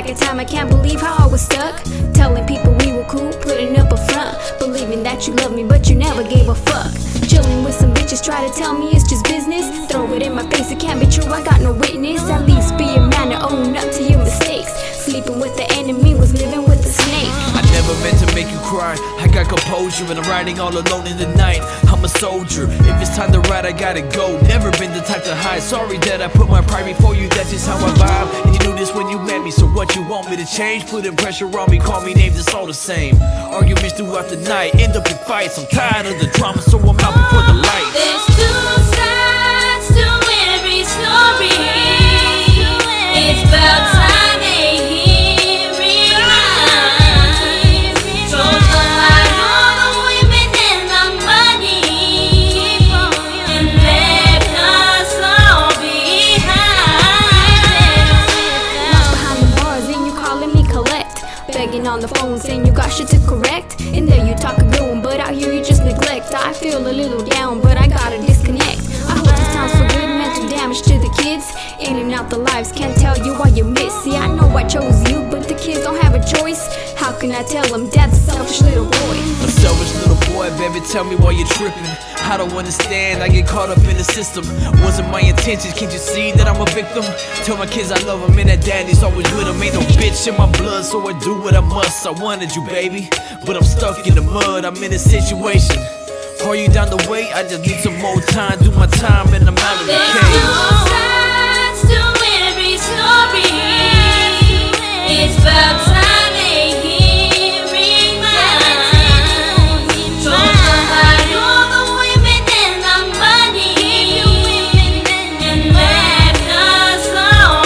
back in time, I can't believe how I was stuck. Telling people we were cool, putting up a front, believing that you love me, but you never gave a fuck. Chilling with some bitches, try to tell me it's just business. Throw it in my face, it can't be true, I got no witness. At least be a man and own up to your mistakes. Sleeping with the enemy was living with the snake. I never meant to make you cry. I got composure and I'm riding all alone in the night. I'm a soldier, if it's time to ride I gotta go. Never been the type to hide, sorry that I put my pride before you. That's just how I vibe, and you knew this when you met me. So what you want me to change? Putting pressure on me, call me names, it's all the same. Arguments throughout the night, end up in fights. I'm tired of the drama, so I'm out before the light. There's two sides to every story. It's about time they hear it right. Don't lie on the women and the money, and left us all behind. Locked behind the bars and you calling me collect. Begging on the phone saying you got shit to correct. In there you talk a good one, but out here you just neglect. I feel a little down, but I gotta disconnect. I hope this time's for good, mental damage to the kids. In and out the lives, can't tell you why you miss. See, I know I chose you, but the kids don't have a choice. How can I tell them dad's a selfish little boy? A selfish little boy, baby, tell me why you're tripping. I don't understand, I get caught up in the system. Wasn't my intentions, can't you see that I'm a victim? Tell my kids I love them and that daddy's always with them. Ain't no bitch in my blood, so I do what I must. I wanted you, baby, but I'm stuck in the mud. I'm in a situation. Are you down the way? I just need some more time, do my time, and I'm out of the There's cage. two sides to every story. It's about time they hear it right. Don't lie on the women and the money, and left us all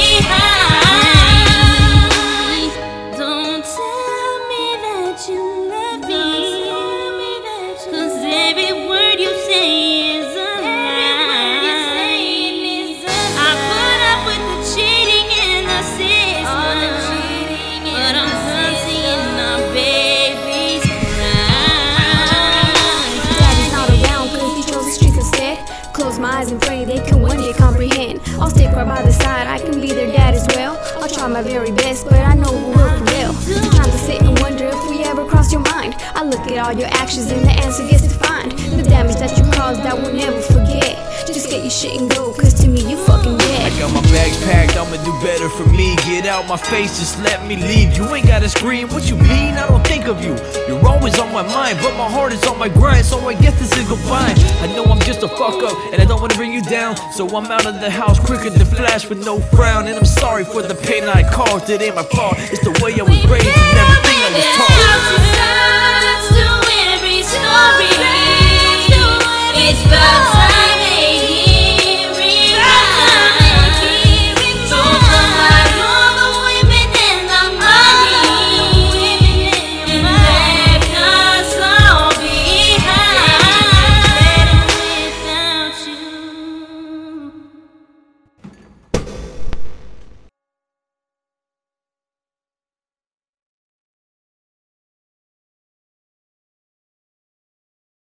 behind. Don't tell me that you love me, 'cause every word you say is a lie. I put up with the cheating and the system, but I'm done seeing my baby's cry. Daddy's not around cause he chose the streets instead. Close my eyes and pray they can one day comprehend. I'll stick right by the side, I can be their dad as well. I'll try my very best, but I know who will prevail. Sometimes I sit and wonder if we ever crossed your mind. I look at all your actions and the answer gets defined. The damage that you caused I will never forget. Just get your shit and go, cause to me you fucking dead. I got my bags packed, I'ma do better for me. Get out my face, just let me leave. You ain't gotta scream, what you mean? I don't think of you. You're always on my mind, but my heart is on my grind. So I guess this is goodbye. I know I'm just a fuck up, and I don't wanna bring you down. So I'm out of the house quicker than flash with no frown. And I'm sorry for the pain I caused, it ain't my fault. It's the way I was raised and everything I was taught.